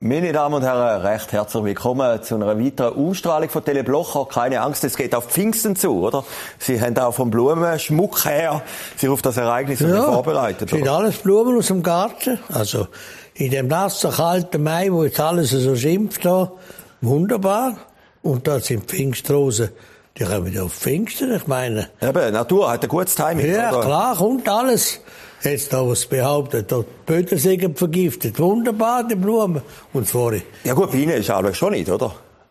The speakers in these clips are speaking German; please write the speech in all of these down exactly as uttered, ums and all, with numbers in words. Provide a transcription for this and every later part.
Meine Damen und Herren, recht herzlich willkommen zu einer weiteren Ausstrahlung von Tele Blocher. Keine Angst, es geht auf Pfingsten zu, oder? Sie haben auch vom Blumenschmuck her sich auf das Ereignis ja, vorbereitet. Ja, sind alles Blumen aus dem Garten. Also in dem nassen, kalten Mai, wo jetzt alles so schimpft, da, wunderbar. Und da sind Pfingstrosen. Die kommen ja auf Pfingsten, ich meine. Eben, Natur hat ein gutes Timing. Ja, oder? Klar, kommt alles. Jetzt da, was behauptet, da die Böden sind vergiftet. Wunderbar, die Blumen. Und vorher. Ja gut, bei Ihnen ist es schon nicht, oder?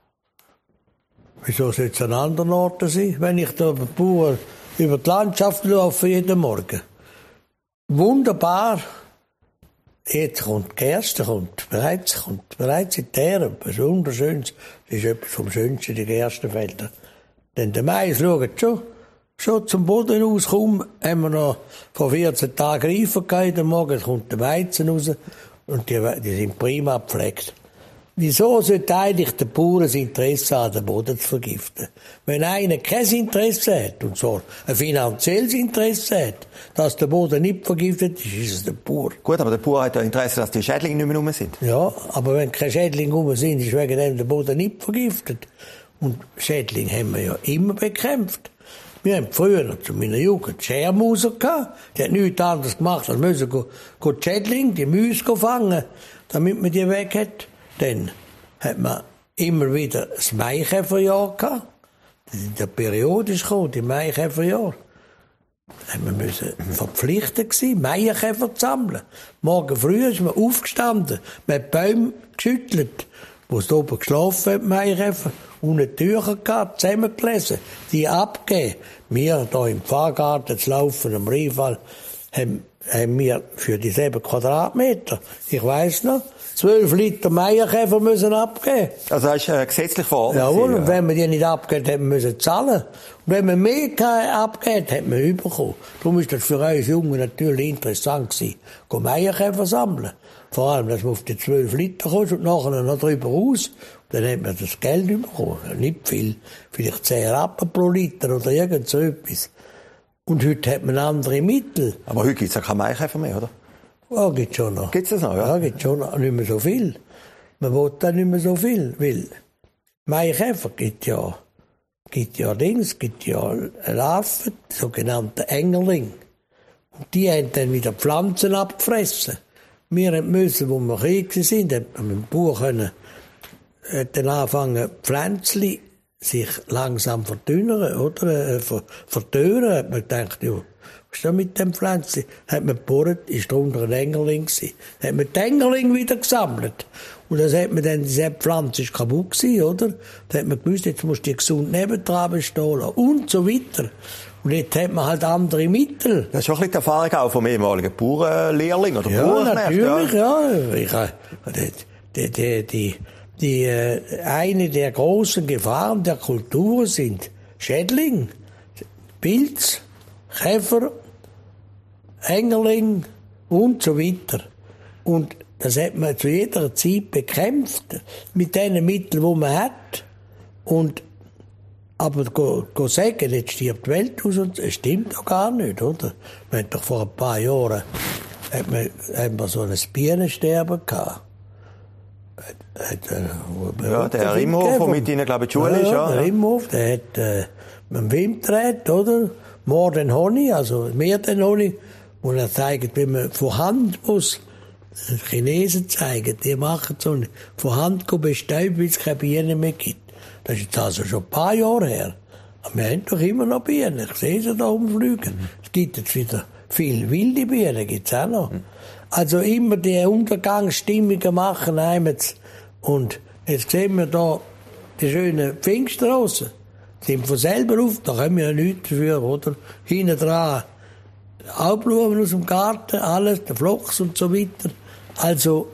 Wieso soll es an anderen Orten sein, wenn ich da Bauern über die Landschaft laufe jeden Morgen? Wunderbar. Jetzt kommt Gerste, kommt bereits, kommt bereits in die Ähren. Etwas wunderschönes. Das ist etwas vom Schönsten, die Gerstenfelder. Denn der Mais schaut schon. Schon zum Boden rauskommen, haben wir noch vor vierzehn Tagen Reifen gehabt. Am Morgen kommt der Weizen raus. Und die, die sind prima gepflegt. Wieso sollte eigentlich der Bauer ein Interesse haben, den Boden zu vergiften? Wenn einer kein Interesse hat, und zwar ein finanzielles Interesse hat, dass der Boden nicht vergiftet ist, ist es der Bauer. Gut, aber der Bauer hat ja Interesse, dass die Schädlinge nicht mehr rum sind. Ja, aber wenn keine Schädlinge rum sind, ist wegen dem der Boden nicht vergiftet. Und Schädlinge haben wir ja immer bekämpft. Wir haben früher, zu meiner Jugend, Schermauser gehabt. Die hat nichts anderes gemacht, als müssen go, go die Schädlinge, die Mäuse fangen, damit man die weg hat. Dann hat man immer wieder das Maikäferjahr gehabt. Das ist ja periodisch gekommen, die Maikäferjahr. Da haben wir müssen verpflichtet gewesen, Maikäfer zu sammeln. Morgen früh ist man aufgestanden, man hat Bäume geschüttelt, wo es oben geschlafen hat, Maikäfer, unten Tücher gehabt, zusammengelesen, die abgegeben. Wir hier im Pfarrgarten zu laufen, am Rheinfall, haben, haben wir für die sieben Quadratmeter, ich weiss noch, zwölf Liter Maikäfer müssen abgeben. Also das ist äh, gesetzlich verordnet. Jawohl, ja. Und wenn wir die nicht abgeben, hätten wir müssen zahlen. Und wenn wir mehr abgeben, hätten wir bekommen. Darum ist das für uns Jungen natürlich interessant gewesen, go Maikäfer sammeln. Vor allem, dass man auf die zwölf Liter kommt und nachher noch drüber raus. Dann hat man das Geld bekommen. Nicht viel. Vielleicht zehn Rappen pro Liter oder irgend so etwas. Und heute hat man andere Mittel. Aber heute gibt es ja keine Maikäfer mehr, oder? Ja, gibt's schon noch. Gibt's das noch, ja? Ja, gibt's schon noch. Nicht mehr so viel. Man will da nicht mehr so viel. Weil Maikäfer gibt ja, gibt ja Dings, gibt ja Larven, sogenannte Engerling. Und die haben dann wieder Pflanzen abgefressen. Wir müssen, wo wir Krieg sind, hat man mit dem Bauer können, dann anfangen, Pflänzchen sich langsam verdünnern, oder? Äh, vertören, hat man gedacht, ja, was ist da mit dem Pflänzchen? Hat man gebohrt, ist drunter ein Engerling gewesen. Hat man den Engerling wieder gesammelt. Und dann hat man dann, diese Pflanze ist kaputt gewesen, oder? Dann hat man gewusst, jetzt muss die gesund nebendran bestehen lassen. Und so weiter. Und jetzt hat man halt andere Mittel. Das ist schon ein bisschen die Erfahrung auch vom ehemaligen Bauernlehrling oder ja, Bauernknecht. Natürlich, ja, ja. Ich, die, die, die, die, äh, eine der großen Gefahren der Kultur sind Schädling, Pilz, Käfer, Engerling und so weiter. Und das hat man zu jeder Zeit bekämpft mit den Mitteln, die man hat. Und aber go, go sagen, jetzt stirbt die Welt aus, und es stimmt doch gar nicht, oder? Man hat doch vor ein paar Jahren hat man, hat man so ein Bienensterben gehabt. Hat, hat, äh, ja, der Herr Imhof, der mit Ihnen, glaube ich, die Schule ja, ist, ja. Der Imhof, der hat äh, mit dem Wimtret, oder? More than Honey, also mehr than Honey. Und er zeigt, wie man von Hand muss, die Chinesen zeigen, die machen so eine, von Hand bestäuben, weil es keine Bienen mehr gibt. Das ist jetzt also schon ein paar Jahre her. Aber wir haben doch immer noch Bienen. Ich sehe sie da rumfliegen. Mhm. Es gibt jetzt wieder viele wilde Bienen, gibt's auch noch. Mhm. Also immer die Untergangsstimmungen machen einmal. Und jetzt sehen wir da die schönen Pfingststrassen. Sind von selber auf, da können wir ja nichts dafür, oder? Hinten dran auch Blumen aus dem Garten, alles, der Flachs und so weiter. Also,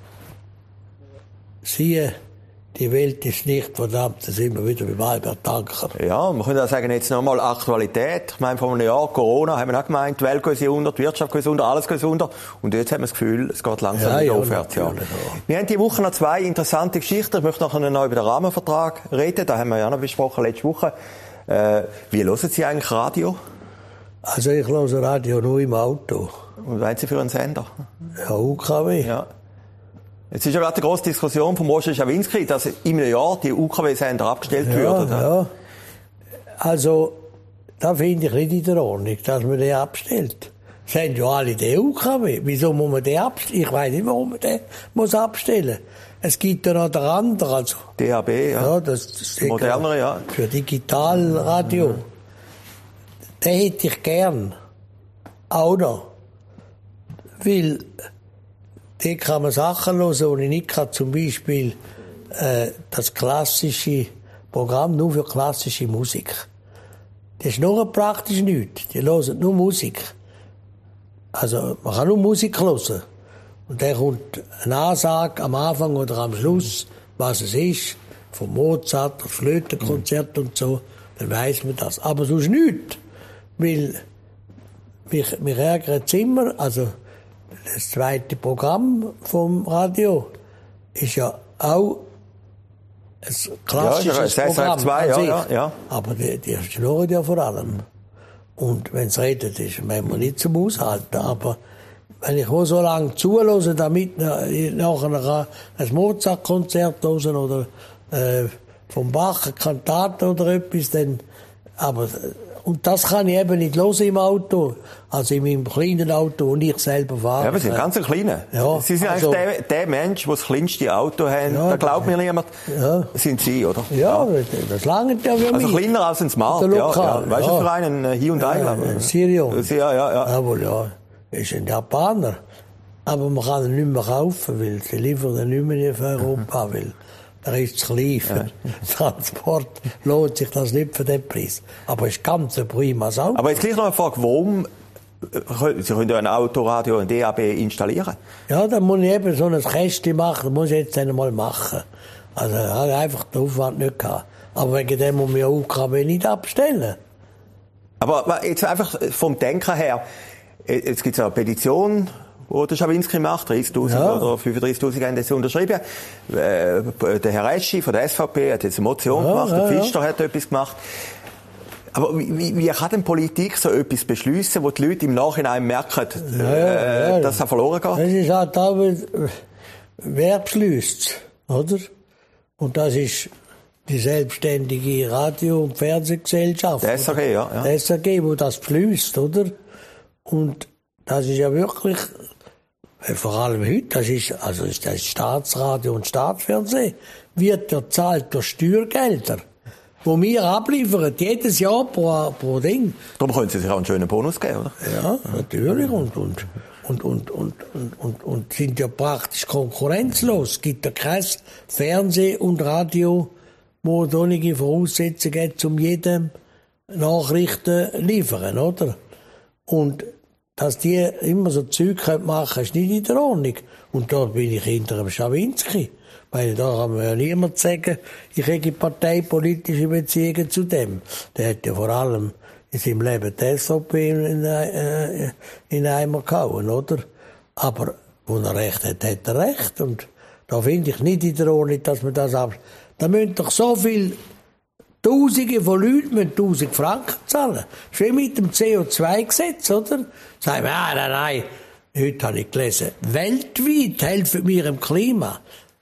siehe, die Welt ist nicht verdammt, da sind wir wieder bei Albert Anker. Ja, man könnte auch sagen, jetzt nochmal Aktualität. Ich meine, vor einem Jahr, Corona, haben wir auch gemeint, die Welt geht unter, die Wirtschaft geht unter, alles geht unter. Und jetzt haben wir das Gefühl, es geht langsam ja, wieder ja, aufwärts. Ja. Ja. Wir haben diese Woche noch zwei interessante Geschichten. Ich möchte nachher noch über den Rahmenvertrag reden. Da haben wir ja noch besprochen letzte Woche. Äh, wie hören Sie eigentlich Radio? Also ich höre Radio nur im Auto. Und was haben Sie für einen Sender? Ja, U K W. Ja. Jetzt ist ja gerade eine grosse Diskussion von Roger Schawinski, dass in einem Jahr die U K W-Sender abgestellt ja, würden. Ja. Also, da finde ich nicht in der Ordnung, dass man den abstellt. Das haben ja alle den U K W. Wieso muss man den abstellen? Ich weiß nicht, warum man den muss abstellen. Es gibt ja noch den anderen, also. D A B, ja. Ja, das, das modernere, ja. Für Digitalradio. Mhm. Den hätte ich gern. Auch noch. Weil, da kann man Sachen hören, die ich nicht kann. Zum Beispiel, äh, das klassische Programm nur für klassische Musik. Das ist nur praktisch nichts. Die hören nur Musik. Also, man kann nur Musik hören. Und dann kommt eine Ansage am Anfang oder am Schluss, was es ist, von Mozart, das Flötenkonzert und so, dann weiss man das. Aber sonst nichts. Weil, mich, mich ärgert es immer, also, das zweite Programm vom Radio ist ja auch ein klassisches ja, Programm. zwei, ja, ja, ja. Aber die, die schnurren ja vor allem. Und wenn es redet, ist manchmal nicht zum Aushalten. Aber wenn ich auch so lange zuhöre, damit nachher ein Mozart-Konzert hören oder äh, vom Bach eine Kantate oder etwas, dann, aber, und das kann ich eben nicht hören im Auto, also in meinem kleinen Auto, und ich selber fahre. Ja, wir sind ganz ein kleiner. Ja, Sie sind also, eigentlich der, der Mensch, der das kleinste Auto hat. Ja, da glaubt mir niemand, ja. Sind Sie, oder? Ja, ja. Das langt ja für mich. Also kleiner als ein Smart, ja, ja. Weißt du, ja. Für einen Hyundai? Ja, ein Sirion. Ja, ja, ja. Jawohl, ja. Das ist ein Japaner. Aber man kann ihn nicht mehr kaufen, weil sie liefern ihn nicht mehr in Europa, weil er ist zu klein für ja. Transport, lohnt sich das nicht für den Preis. Aber es ist ganz ein prima Auto. Aber jetzt gleich noch eine Frage, warum, Sie können ja ein Autoradio, ein D A B installieren? Ja, dann muss ich eben so ein Kästchen machen, das muss ich jetzt einmal machen. Also, ich habe einfach den Aufwand nicht gehabt. Aber wegen dem muss man U K W nicht abstellen. Aber jetzt einfach vom Denken her, jetzt gibt es eine Petition, die der Schawinski macht, dreißigtausend ja. oder fünfunddreißigtausend haben das unterschrieben. Äh, der Herr Eschi von der S V P hat jetzt eine Motion ja, gemacht, ja, der Pfister ja. hat etwas gemacht. Aber wie, wie kann denn Politik so etwas beschließen, wo die Leute im Nachhinein merken, ja, äh, ja, dass er verloren geht? Das ist halt auch, wer beschließt, oder? Und das ist die selbstständige Radio- und Fernsehgesellschaft. Der S A G, ja. ja. Der S A G, wo das beschließt, oder? Und das ist ja wirklich, vor allem heute, das ist, also ist das Staatsradio und Staatsfernsehen, wird ja zahlt durch Steuergelder, wo wir abliefern, jedes Jahr pro, pro Ding. Darum können Sie sich auch einen schönen Bonus geben, oder? Ja, natürlich, und, und, und, und, und, und, und, und sind ja praktisch konkurrenzlos. Es gibt ja kein Fernsehen und Radio, wo solche Voraussetzungen hat, um jedem Nachrichten liefern, oder? Und dass die immer so Zeug machen können, ist nicht in der Ordnung. Und da bin ich hinter dem Schawinski. Weil da kann man ja niemand sagen, ich hätte parteipolitische Beziehungen zu dem. Der hat ja vor allem in seinem Leben die S V P in, äh, in Eimer gehauen, oder? Aber wo er recht hat, hat er recht. Und da finde ich nicht in der Ordnung, dass man das ab... Da müssen doch so viel Tausende von Leuten müssen tausend Franken zahlen. Schon mit dem C O zwei Gesetz, oder? Sagen wir, nein, nein, nein. Heute habe ich gelesen, weltweit helfen wir im Klima.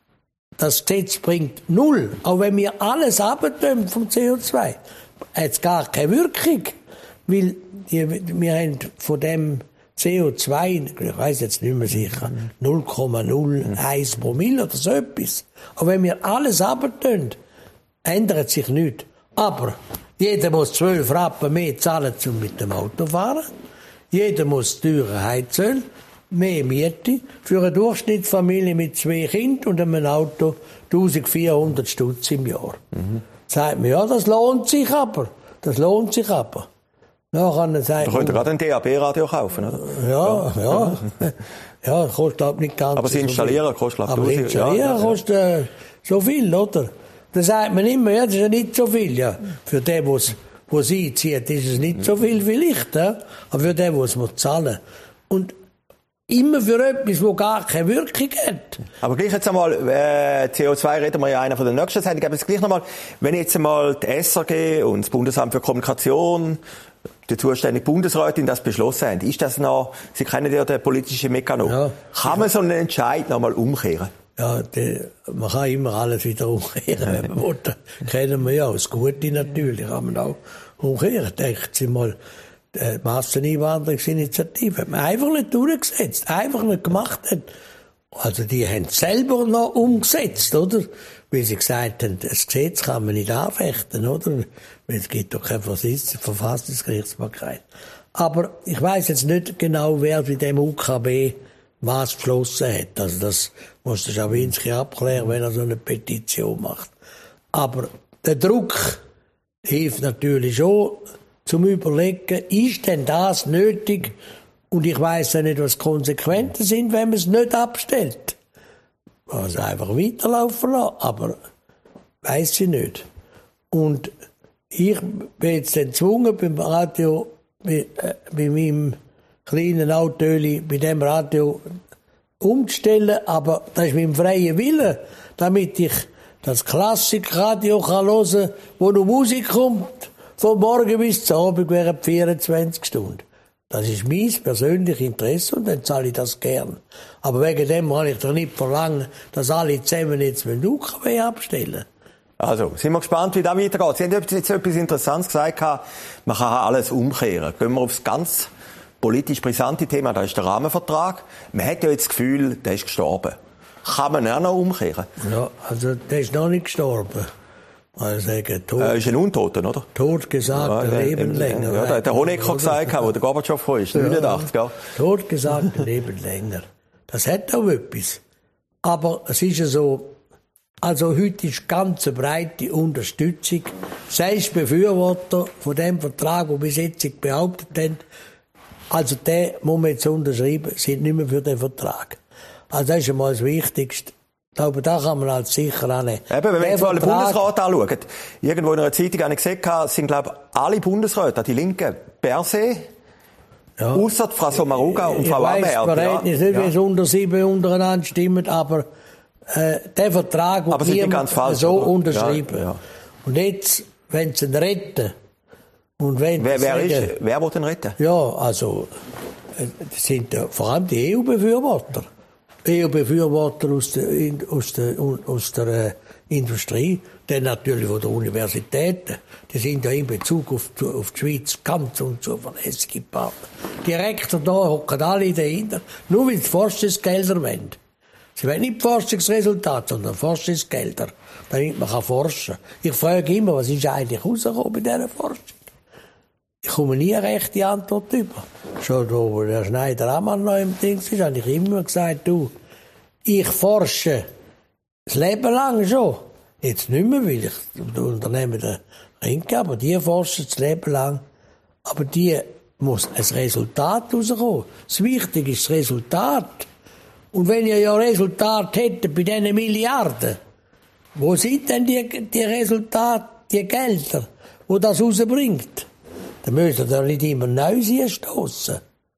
Das Gesetz bringt null. Auch wenn wir alles abtun vom C O zwei, hat es gar keine Wirkung. Weil die, wir haben von dem C O zwei, ich weiss jetzt nicht mehr sicher, null Komma null eins Promille oder so etwas. Aber wenn wir alles abtun, ändert sich nichts. Aber jeder muss zwölf Rappen mehr zahlen, um mit dem Auto zu fahren. Jeder muss teure Heizöl, mehr Miete. Für eine Durchschnittsfamilie mit zwei Kindern und einem Auto eintausendvierhundert Stutz im Jahr. Mhm. Sagt man, ja, das lohnt sich aber. Das lohnt sich aber. Nachher sagt da könnt ihr gerade ein D A B-Radio kaufen, oder? Ja, ja. Ja, ja kostet glaube nicht ganz aber so Sie installieren viel. Kostet glaube aber installieren ja, ja, kostet äh, so viel, oder? Da sagt man immer, ja, das ist ja nicht so viel, ja. Für den, wo's, wo sie zieht, ist es nicht so viel vielleicht, ja. Aber für den, was muss zahlen. Und immer für etwas, das gar keine Wirkung hat. Aber gleich jetzt einmal, äh, C O zwei reden wir ja einer von den nächsten Sendungen, aber jetzt gleich nochmal, wenn jetzt einmal die S A G und das Bundesamt für Kommunikation, die zuständige Bundesrätin das beschlossen haben, ist das noch, Sie kennen ja den politischen Mechanismus, ja, kann man so einen Entscheid noch mal umkehren? Ja, die, man kann immer alles wieder umkehren, wenn man will. Das kennen wir ja. Das Gute natürlich kann man auch umkehren. Denken Sie mal, die Masseneinwanderungsinitiative hat man einfach nicht durchgesetzt, einfach nicht gemacht. Hat. Also die haben es selber noch umgesetzt, oder? Weil sie gesagt haben, das Gesetz kann man nicht anfechten, oder? Weil es gibt doch keine Verfassungsgerichtsbarkeit. Aber ich weiss jetzt nicht genau, wer bei dem U K B was beschlossen hat. Also das muss der Schawinski abklären, wenn er so eine Petition macht. Aber der Druck hilft natürlich schon zum Überlegen, ist denn das nötig? Und ich weiss ja nicht, was die Konsequenzen sind, wenn man es nicht abstellt. Man muss einfach weiterlaufen lassen, aber weiss ich nicht. Und ich bin jetzt gezwungen, beim Radio, bei, äh, bei meinem kleinen Autöli, bei dem Radio umzustellen, aber das ist mein freier Wille, damit ich das Klassikradio hören kann, wo noch Musik kommt, von morgen bis zum Abend während vierundzwanzig Stunden. Das ist mein persönliches Interesse und dann zahle ich das gern. Aber wegen dem kann ich doch nicht verlangen, dass alle zusammen jetzt mit U K W abstellen. Also, sind wir gespannt, wie das weitergeht. Sie haben jetzt etwas Interessantes gesagt, man kann alles umkehren. Gehen wir aufs ganz politisch brisante Thema, das ist der Rahmenvertrag. Man hat ja jetzt das Gefühl, der ist gestorben. Kann man auch noch umkehren? Ja, also der ist noch nicht gestorben. Also sagen, tot, äh, ist ein Untoter, oder? Tot gesagt, ja, Leben länger. Ja, der hat der Honecker gesagt, wo der Gorbatschow vor ist, neunundachtzig, ja. Tot gesagt, Leben länger. Das hat auch etwas. Aber es ist ja so, also heute ist ganz eine breite Unterstützung. Selbst Befürworter von dem Vertrag, den bis jetzt behauptet haben, also den muss man jetzt unterschreiben, sind nicht mehr für den Vertrag. Also das ist einmal das Wichtigste. Ich glaube, da kann man als sicher annehmen. Eben, wenn wir jetzt mal den Bundesrat anschauen. Irgendwo in einer Zeitung habe ich gesehen, es sind, glaube ich, alle Bundesräte, die Linken, per se, ja. Ausser Frau Sommaruga und Frau Amherd. Ich weiss nicht, ja. Wie es unter sieben untereinander stimmt, aber äh, der Vertrag wird niemand so oder? unterschreiben. Ja, ja. Und jetzt, wenn sie ihn retten, und wenn wer, wer, sagen, ist, wer will den retten? Ja, also, das sind ja vor allem die E U-Befürworter. E U-Befürworter aus der, aus der, aus der äh, Industrie, dann natürlich von der Universitäten. Die sind ja in Bezug auf, auf die Schweiz ganz unzuverlässige Partner. Die Rektor da hocken alle dahinter, nur weil sie Forschungsgelder wollen. Sie wollen nicht Forschungsresultate, sondern Forschungsgelder, damit man kann forschen kann. Ich frage immer, was ist eigentlich rausgekommen bei dieser Forschung? Ich komme nie eine rechte Antwort über. Schon da, wo der Schneider-Ammann noch im Ding ist, habe ich immer gesagt, du, ich forsche das Leben lang schon. Jetzt nicht mehr, weil ich das Unternehmen der Rinke, aber die forschen das Leben lang. Aber die muss ein Resultat rauskommen. Das Wichtige ist das Resultat. Und wenn ihr ja Resultat hättet bei diesen Milliarden, wo sind denn die, die Resultate, die Gelder, wo das rausbringt? Dann müsst ihr doch nicht immer Neues hinstossen.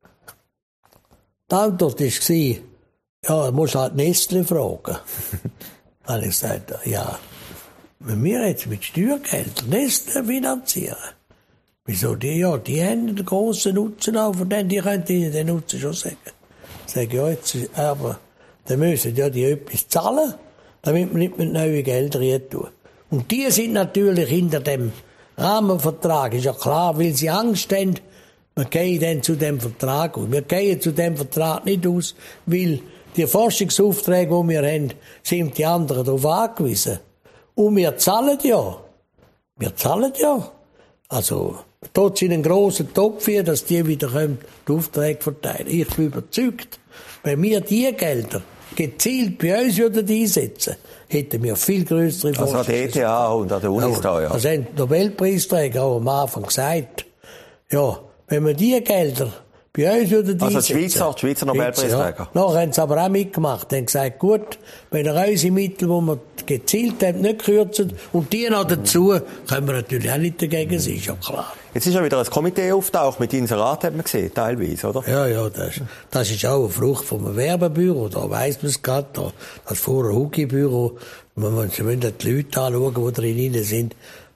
Die Antwort war, ja, du musst halt Nestle fragen. Dann habe ich gesagt, ja, wenn wir jetzt mit Steuergeld Nestle finanzieren, wieso die, ja, die haben einen grossen Nutzen auch, von denen, die können ihnen den Nutzen schon sagen. Ich sage, ja, jetzt, aber, dann müssen ja die etwas zahlen, damit wir nicht mit neuen Geldern rein tun. Und die sind natürlich hinter dem Rahmenvertrag, ist ja klar, weil sie Angst haben, wir gehen dann zu dem Vertrag aus. Wir gehen zu dem Vertrag nicht aus, weil die Forschungsaufträge, die wir haben, sind die anderen darauf angewiesen. Und wir zahlen ja. Wir zahlen ja. Also, dort sind einen grossen Topf hier, dass die wieder können, die Aufträge verteilen. Ich bin überzeugt, wenn wir diese Gelder gezielt bei uns würden einsetzen, hätten wir viel grössere Forschung. Also an der E T H und an der Unis da, ja. Das haben die Nobelpreisträger auch am Anfang gesagt. Ja, wenn wir diese Gelder bei uns würden also einsetzen. Also die Schweizer, die Schweizer Nobelpreisträger. Ja. Nachher haben sie aber auch mitgemacht. Die haben gesagt, gut, wenn ihr unsere Mittel, die wir gezielt haben, nicht kürzen, und die noch dazu, können wir natürlich auch nicht dagegen sein, ist ja klar. Jetzt ist ja wieder ein Komitee auftaucht mit Inserat, hat man gesehen, teilweise, oder? Ja, ja, das, das ist auch eine Frucht vom Werbebüro, da weiss man es gerade, das vorher Hugi-Büro, man muss die Leute anschauen, die drin sind.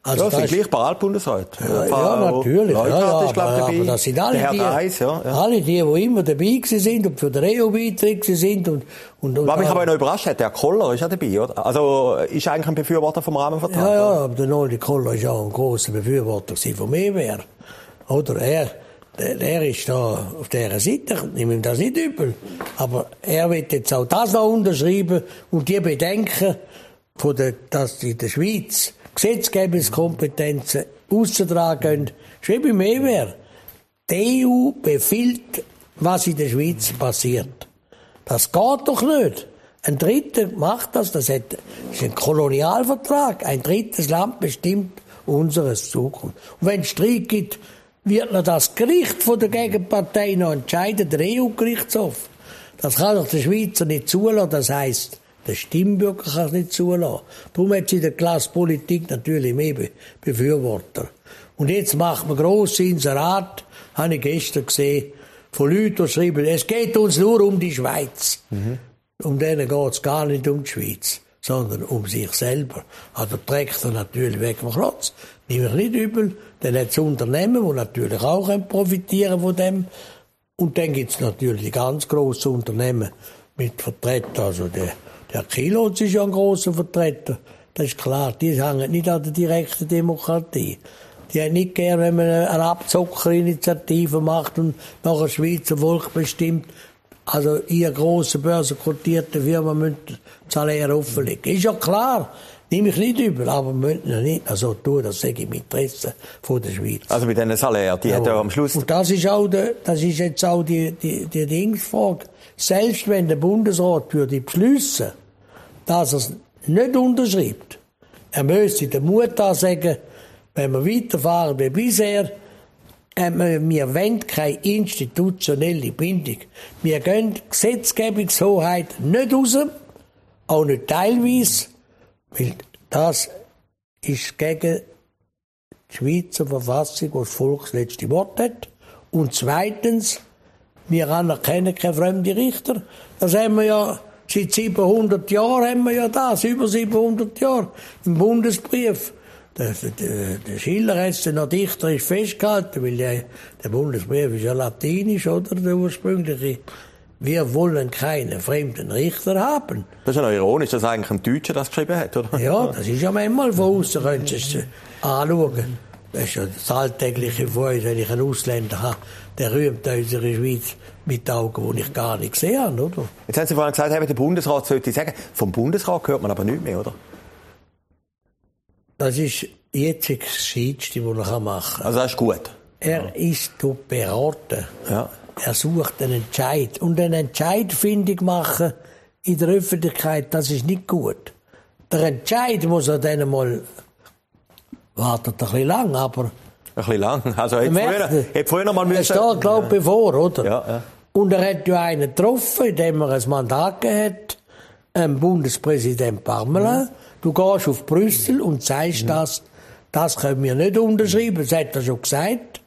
Also ja, das sind gleich Bundesrat. Ja, ja, natürlich. Ja, ja, ist, glaub, aber, dabei. aber das sind alle der die, Reis, ja, ja. alle die, die immer dabei sind und für den E U-Beitritt sind. Und, und, und was mich aber noch überrascht hat, der Koller ist ja dabei, oder? Also, ist eigentlich ein Befürworter vom Rahmenvertrag? Ja, ja, aber der Noldi Koller ist auch ein grosser Befürworter vom E W R. Oder er, der, der ist da auf dieser Seite, ich nehme ihm das nicht übel. Aber er wird jetzt auch das noch unterschreiben und die Bedenken, von der, dass in der Schweiz Gesetzgebungskompetenzen auszutragen können, wie beim E W R. Die E U befiehlt, was in der Schweiz passiert. Das geht doch nicht. Ein Dritter macht das, das ist ein Kolonialvertrag. Ein drittes Land bestimmt unsere Zukunft. Und wenn es Streit gibt, wird noch das Gericht von der Gegenpartei noch entscheiden, der E U-Gerichtshof. Das kann doch der Schweizer nicht zulassen, das heisst, der Stimmbürger kann es nicht zulassen. Darum hat sie in der Klasse Politik natürlich mehr Befürworter. Und jetzt macht man grosse Inserat, habe ich gestern gesehen, von Leuten, die schreiben, es geht uns nur um die Schweiz. Mhm. Um denen geht es gar nicht um die Schweiz, sondern um sich selber. Also trägt er natürlich weg vom Klotz. Nehme ich nicht übel. Dann hat es Unternehmen, die natürlich auch profitieren von dem. Und dann gibt es natürlich die ganz grossen Unternehmen mit Vertretern. Also der, der Kilotz ist ja ein grosser Vertreter. Das ist klar. Die hängen nicht an der direkten Demokratie. Die haben nicht gern, wenn man eine Abzockerinitiative macht und nach einem Schweizer Volk bestimmt, also ihr grosse börsenkotierte Firma müssen Salär offenlegen. Ist ja klar. Nehme ich nicht übel, aber wir müssen ja nicht so tun, das sage ich im Interesse von der Schweiz. Also mit diesen Salär, die hat ja am Schluss... Und das ist auch, der, das ist jetzt auch die, die, die Dingsfrage. Selbst wenn der Bundesrat würde beschliessen, dass er es nicht unterschreibt, er müsste den Mut ansagen, wenn wir weiterfahren wie bisher, wir wollen keine institutionelle Bindung. Wir gehen die Gesetzgebungshoheit nicht raus, auch nicht teilweise, weil das ist gegen die Schweizer Verfassung, wo das Volk das letzte Wort hat. Und zweitens, wir anerkennen keine fremden Richter. Das haben wir ja seit siebenhundert Jahren, haben wir ja das, über siebenhundert Jahre, im Bundesbrief. Der, der, der Schiller hat es noch dichterisch festgehalten, weil der, der Bundesbrief ist ja latinisch, oder, der ursprüngliche. Wir wollen keine fremden Richter haben. Das ist ja noch ironisch, dass eigentlich ein Deutscher das geschrieben hat, oder? Ja, das ist ja manchmal von außen, können Sie es anschauen. Das ist ja das alltägliche von uns, wenn ich einen Ausländer habe, der rühmt unsere Schweiz mit Augen, die ich gar nicht gesehen habe, oder? Jetzt haben Sie vorhin gesagt, der Bundesrat sollte sagen. Vom Bundesrat hört man aber nichts mehr, oder? Das ist jetzt das Gescheitste, was er machen kann. Also das ist gut. Er ja. ist dort beraten. Ja. Er sucht einen Entscheid. Und eine Entscheidfindung machen in der Öffentlichkeit, das ist nicht gut. Der Entscheid muss er dann mal, wartet ein bisschen lang, aber... Ein bisschen lang? Also hätte früher, hätte früher noch mal müssen... Er steht, glaube ich, bevor, oder? Ja, ja. Und er hat ja einen getroffen, indem er ein Mandat gegeben hat, ähm, Bundespräsident Parmelin. Mhm. Du gehst auf Brüssel und sagst, mhm. das, das können wir nicht unterschreiben. Das hat er schon gesagt.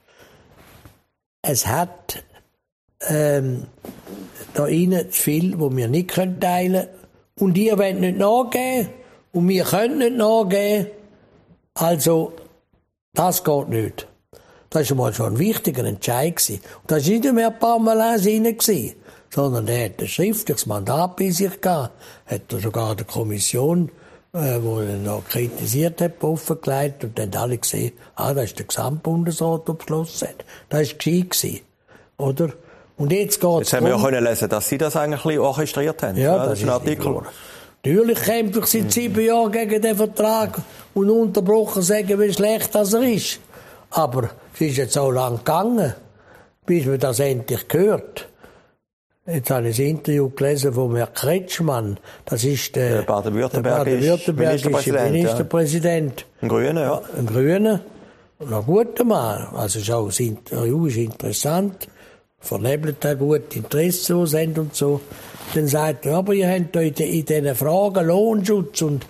Es hat ähm, da innen zu viel, wo wir nicht teilen können. Und ihr wollt nicht nachgeben. Und wir können nicht nachgeben. Also, das geht nicht. Das war mal schon ein wichtiger Entscheid gewesen. Und das war nicht mehr Parmelin rein, sondern er hat ein schriftliches Mandat bei sich gehabt. Hat er sogar der Kommission, äh, wo er noch kritisiert hat, offengelegt. Und dann haben alle gesehen, ah, das ist der Gesamtbundesrat, der beschlossen hat. Das war gescheit gewesen. Oder? Und jetzt geht's Jetzt haben wir ja können lesen, dass Sie das eigentlich ein bisschen orchestriert haben. Ja, ja das, das ist ein Artikel. Natürlich kämpfe ich seit sieben Jahren gegen den Vertrag und unterbrochen sagen, wie schlecht das er ist. Aber es ist jetzt auch lang gegangen, bis man das endlich hört. Jetzt habe ich ein Interview gelesen von Herrn Kretschmann. Das ist der, der baden-württembergische Ministerpräsident. Ministerpräsident. Ja. Ein Grüner, ja. Ein Grüner. Und ein guter Mann. Also ist auch das Interview ist interessant. Vernebelt auch gute Interessen, die sie haben und so. Dann sagt er, aber ihr habt heute in diesen Fragen Lohnschutz und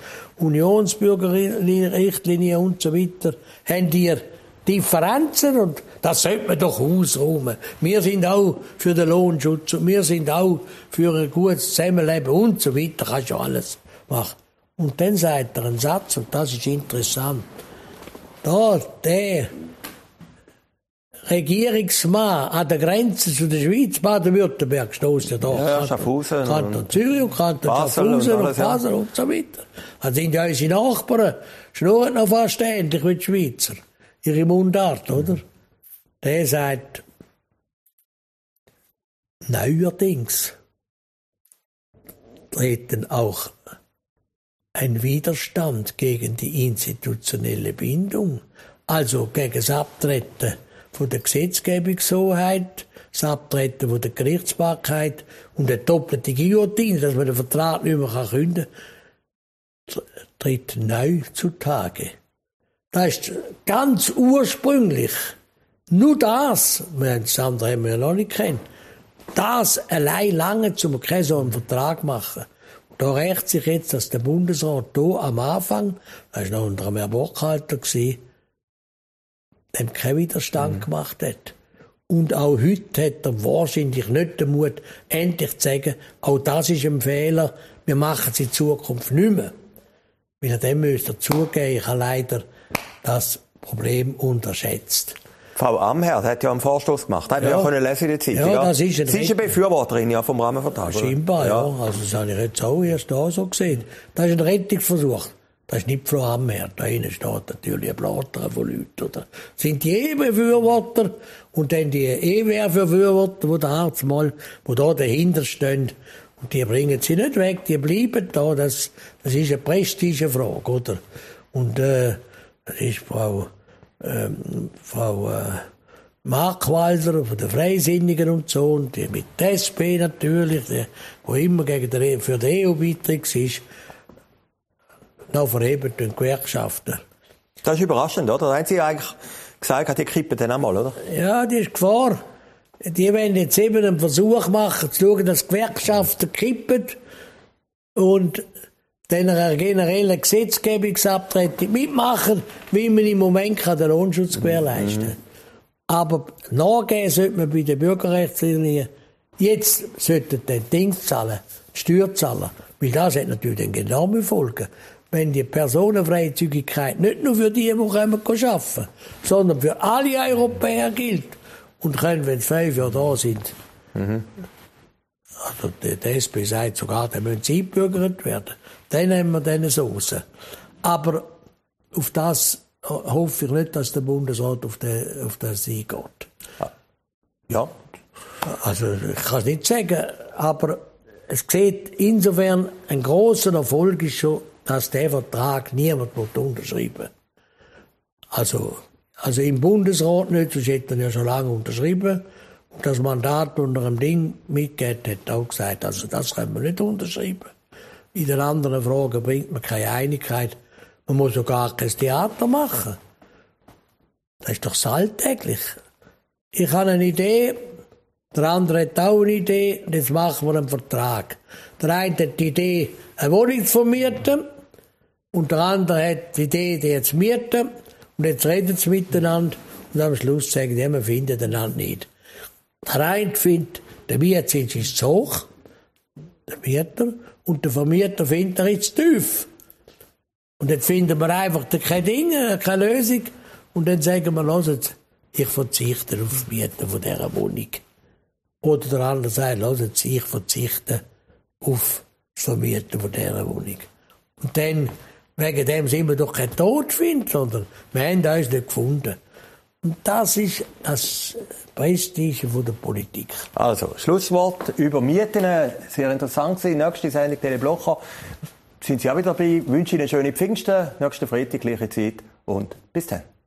Unionsbürgerrichtlinie und so weiter, habt ihr Differenzen und das sollte man doch ausräumen. Wir sind auch für den Lohnschutz und wir sind auch für ein gutes Zusammenleben und so weiter. Kannst du alles machen. Und dann sagt er einen Satz, und das ist interessant. da, der Regierungsmann an der Grenze zu der Schweiz, Baden-Württemberg, stoßt ja da. Ja, Schaffhausen. Kanton Zürich und Kanton Schaffhausen und Basel und so weiter. Das sind ja unsere Nachbarn, schnurren noch fast ähnlich wie die Schweizer. Ihre Mundart, oder? Der sagt, neuerdings treten auch ein Widerstand gegen die institutionelle Bindung, also gegen das Abtreten von der Gesetzgebungshoheit, das Abtreten von der Gerichtsbarkeit und eine doppelte Guillotine, dass man den Vertrag nicht mehr künden kann, tritt neu zutage. Das ist ganz ursprünglich nur das, das andere haben wir ja noch nicht kennt, das allein lange zum keinen so einen Vertrag machen. Und da rächt sich jetzt, dass der Bundesrat hier am Anfang, das war noch unter einem Burkhalter, dem keinen Widerstand mhm. gemacht hat. Und auch heute hat er wahrscheinlich nicht den Mut, endlich zu sagen, auch das ist ein Fehler, wir machen es in Zukunft nicht mehr. Weil er dem müsste zugeben, ich habe leider das Problem unterschätzt. Frau Amherd hat ja einen Vorstoß gemacht. Hat ja. wir ja lesen in der Zeitung. Ja, das ist ein Sie ist eine Befürworterin ja, vom Rahmenvertrag. Scheinbar, ja. ja. Also das habe ich jetzt auch erst da so gesehen. Das ist ein Rettungsversuch. Das ist nicht Frau Amherd. Da hinten steht natürlich ein Blatter von Leuten. Oder? Das sind die E-Befürworter und dann die E-Wehr-Befürworter, die da mal, die da dahinter stehen. Und die bringen sie nicht weg, die bleiben da. Das, das ist eine Prestigefrage, oder? Und äh, das ist Frau... Ähm, Frau äh, Markwalder von den Freisinnigen und so, und die mit der S P natürlich, die, die immer gegen den, für den E U-Beitritt ist, noch verheben den Gewerkschaften. Das ist überraschend, oder? Da haben Sie eigentlich gesagt, die kippen dann einmal, oder? Ja, die ist Gefahr. Die wollen jetzt eben einen Versuch machen, zu schauen, dass Gewerkschaften kippen und einer generellen Gesetzgebungsabtretung mitmachen, wie man im Moment den Lohnschutz gewährleisten kann. Mhm. Aber nachgehen sollte man bei den Bürgerrechtslinien. Jetzt sollten die Dings zahlen, die Steuer zahlen. Weil das hat natürlich enorme Folgen. Wenn die Personenfreizügigkeit nicht nur für die, die arbeiten können, sondern für alle Europäer gilt und können, wenn sie fünf Jahre da sind. Mhm. Also die S P sagt sogar, dann müssen sie eingebürgert werden. Dann nehmen wir diese Soße. Aber auf das hoffe ich nicht, dass der Bundesrat auf, den, auf das eingeht. Ja. Also ich kann es nicht sagen, aber es sieht insofern ein grosser Erfolg ist schon, dass der Vertrag niemand unterschreiben will. Also, also im Bundesrat nicht, sonst hätte er ja schon lange unterschrieben. Und das Mandat unter dem Ding mitgeht, hat auch gesagt, also das können wir nicht unterschreiben. In den anderen Fragen bringt man keine Einigkeit. Man muss sogar kein Theater machen. Das ist doch alltäglich. Ich habe eine Idee, der andere hat auch eine Idee, und jetzt machen wir einen Vertrag. Der eine hat die Idee, eine Wohnung zu vermieten, und der andere hat die Idee, die jetzt mieten, und jetzt reden sie miteinander, und am Schluss sagen die, wir finden einander nicht. Der eine findet, der Mietzins ist zu hoch, der Mieter, und der Vermieter findet, er ist zu tief. Und jetzt finden wir einfach kein Ding, keine Lösung, und dann sagen wir, hört, ich verzichte auf das Mieten von dieser Wohnung. Oder der andere sagt, hört, ich verzichte auf das Vermieten von dieser Wohnung. Und dann, wegen dem sind wir doch kein Todfind, sondern wir haben uns nicht gefunden. Und das ist das Prestige von der Politik. Also, Schlusswort über Mieten. Sehr interessant gewesen. Nächste Sendung, Tele Blocher. Sind Sie auch wieder dabei. Ich wünsche Ihnen schöne Pfingsten. Nächsten Freitag, gleiche Zeit. Und bis dann.